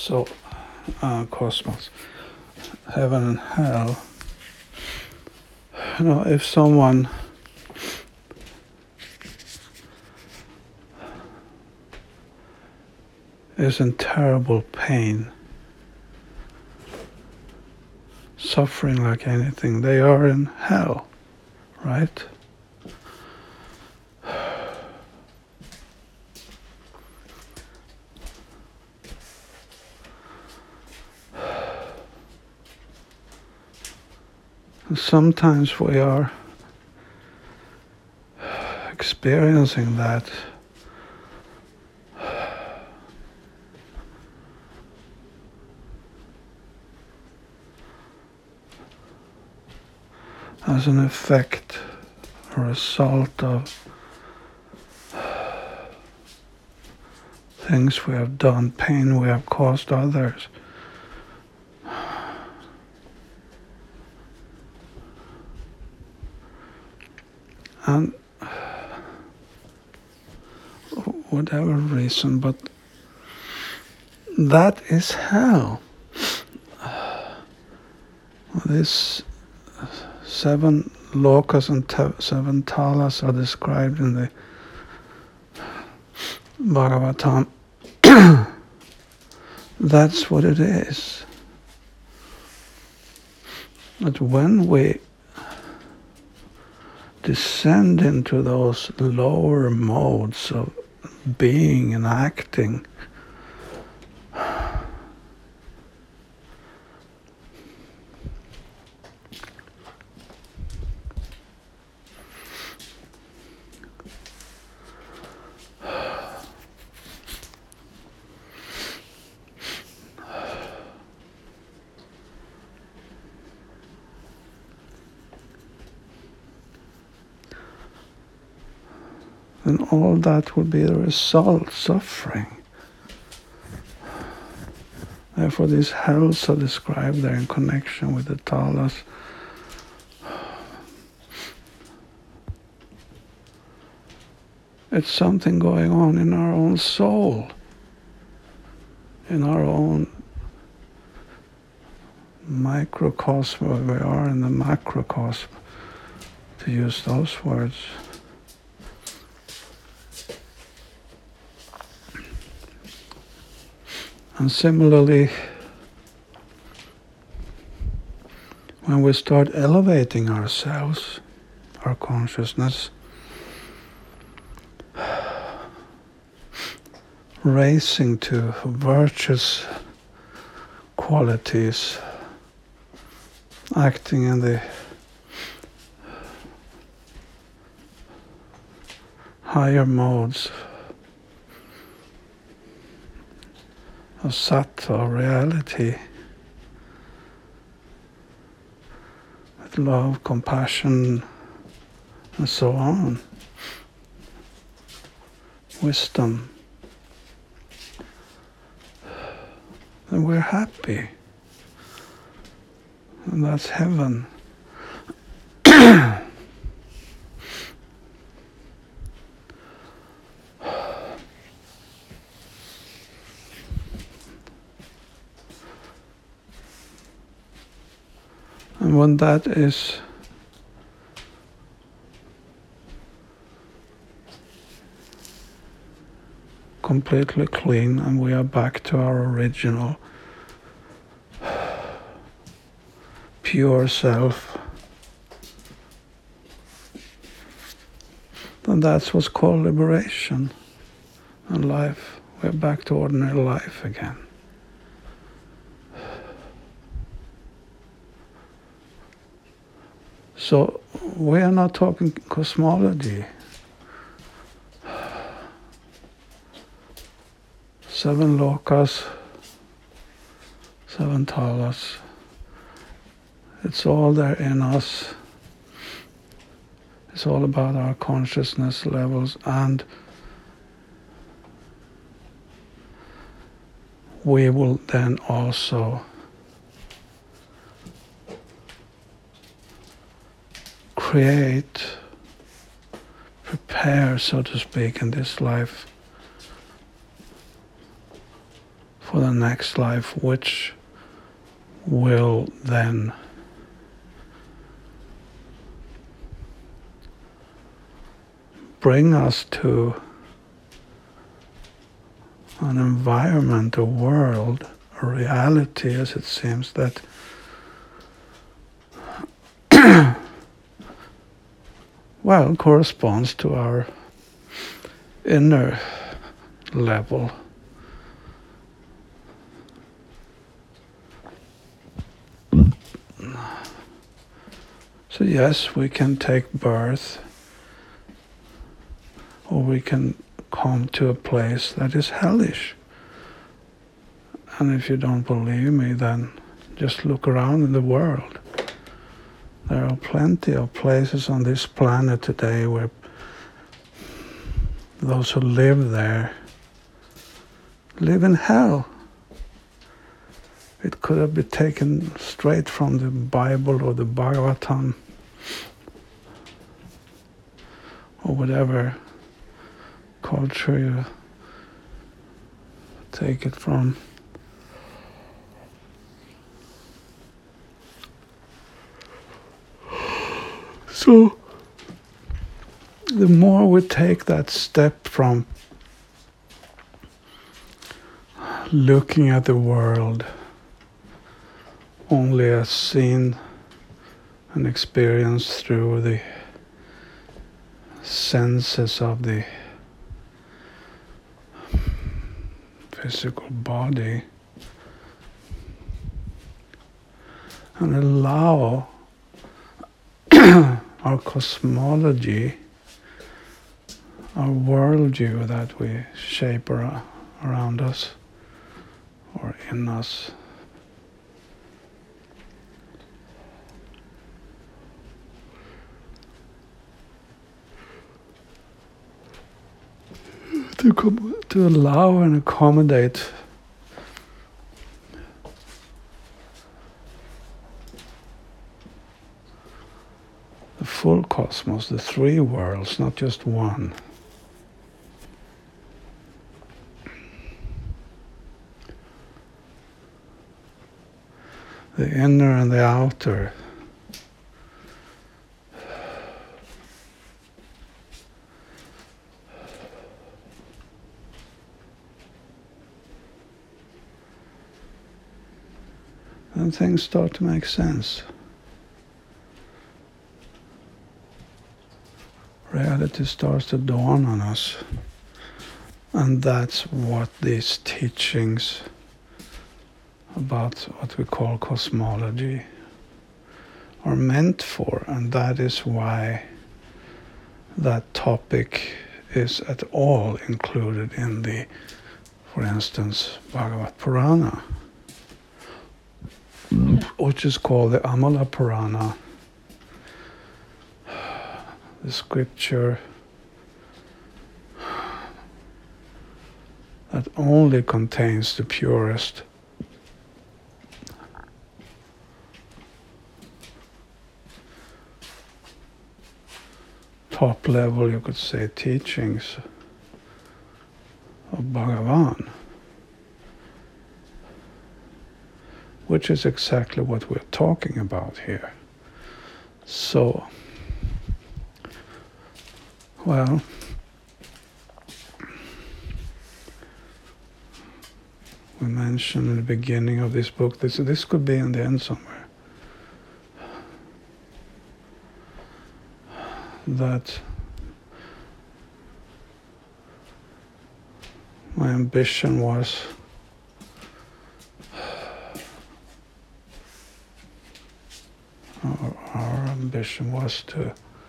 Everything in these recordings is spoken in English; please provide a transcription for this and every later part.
So, cosmos, heaven and hell. If someone is in terrible pain, suffering like anything, they are in hell, right? And sometimes we are experiencing that as an effect, a result of things we have done, pain we have caused others. And whatever reason, but that is hell. These 7 lokas and 7 talas are described in the Bhagavatam. That's what it is. But when we descend into those lower modes of being and acting, then all that will be the result, suffering. Therefore these hells are described there in connection with the talas. It's something going on in our own soul, in our own microcosm, where we are in the macrocosm, to use those words. And similarly, when we start elevating ourselves, our consciousness, raising to virtuous qualities, acting in the higher modes of sattva, reality, with love, compassion, and so on, wisdom, then we're happy. And that's heaven. And when that is completely clean and we are back to our original pure self, then that's what's called liberation and life. We're back to ordinary life again. So we are not talking cosmology. 7 lokas, 7 talas. It's all there in us. It's all about our consciousness levels, and we will then also prepare, so to speak, in this life for the next life, which will then bring us to an environment, a world, a reality, as it seems, that well, corresponds to our inner level. So yes, we can take birth, or we can come to a place that is hellish. And if you don't believe me, then just look around in the world. There are plenty of places on this planet today where those who live there live in hell. It could have been taken straight from the Bible or the Bhagavatam or whatever culture you take it from. So the more we take that step from looking at the world only as seen and experienced through the senses of the physical body, and allow our cosmology, our worldview that we shape around us or in us, to allow and accommodate the full cosmos, the three worlds, not just one. The inner and the outer. And things start to make sense. Reality starts to dawn on us. And that's what these teachings about what we call cosmology are meant for. And that is why that topic is at all included in the, for instance, Bhagavad Purana, which is called the Amala Purana, the scripture that only contains the purest top level, you could say, teachings of Bhagavan, which is exactly what we're talking about here. So, well, we mentioned in the beginning of this book, this could be in the end somewhere, that my ambition was our ambition was to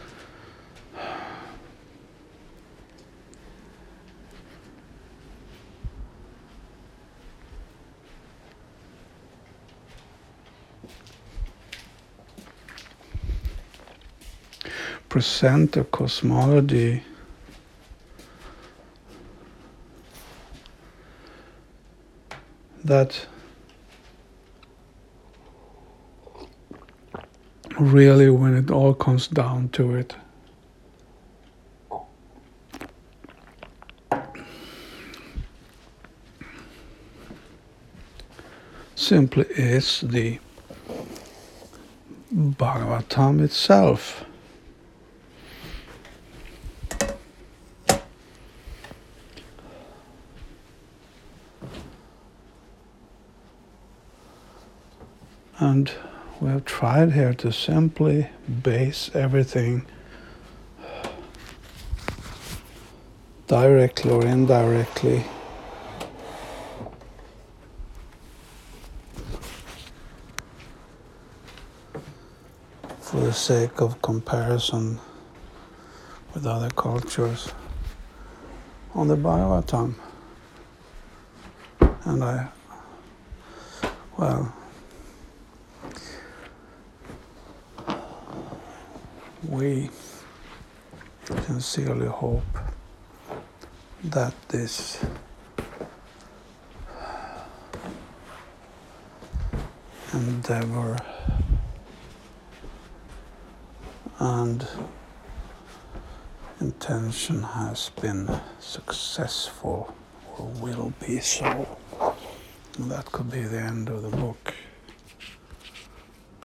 present a cosmology that really, when it all comes down to it, simply is the Bhagavatam itself. And we have tried here to simply base everything directly or indirectly for the sake of comparison with other cultures on the Bhagavatam. And we sincerely hope that this endeavor and intention has been successful or will be so. And that could be the end of the book.